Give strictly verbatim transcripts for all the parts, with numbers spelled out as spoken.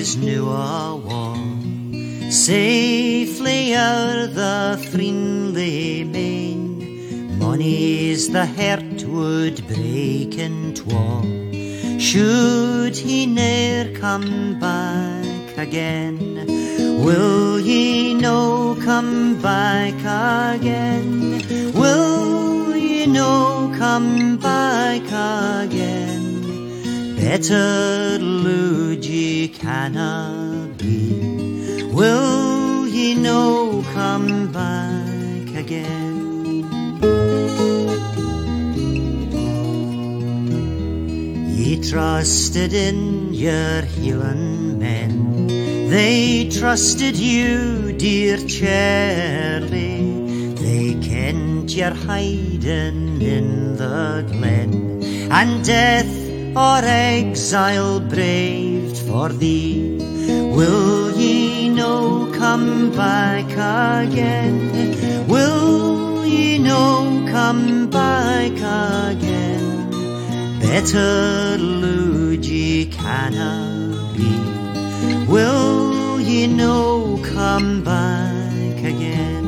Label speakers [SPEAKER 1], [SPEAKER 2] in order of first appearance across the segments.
[SPEAKER 1] is nu a war, safely o'er the friendly main. Mony's the heart would break in twa, should he ne'er come back again. Will ye no come back again? Will ye no come back again? Better lood ye canna be. Will ye no come back again? Ye trusted in your healing men, they trusted you, dear Charlie. They kenned your hiding in the glen, and death or exile braved for thee. Will ye no come back again? Will ye no come back again? Better lood ye canna be. Will ye no come back again?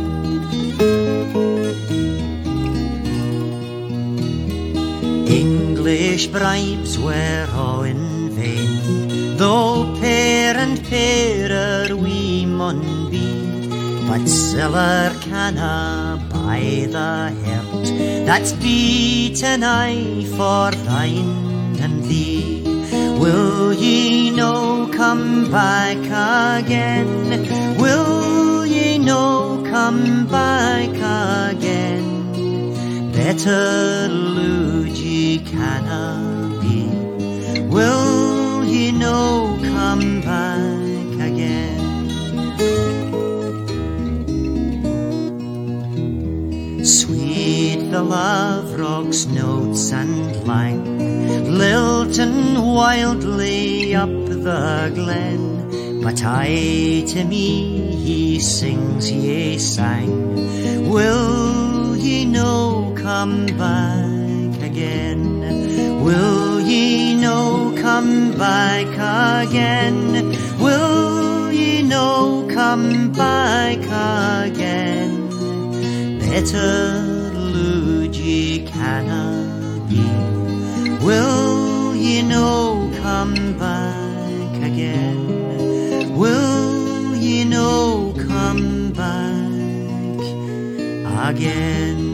[SPEAKER 1] English bribes were all in vain, though pair and pairer we mun be. But siller canna buy the heart that's beaten aye for thine and thee. Will ye no come back again? Will ye no come back again? Better lood ye canna be. Will ye no come back again? Sweet the lavrock's notes and lang, lilting wildly up the glen. But aye to me he sings, ye sang. Will ye no come back again? Will ye no come back again? Will ye no come back again? Better lood ye canna be. Will ye no come back again? Will ye no come back again?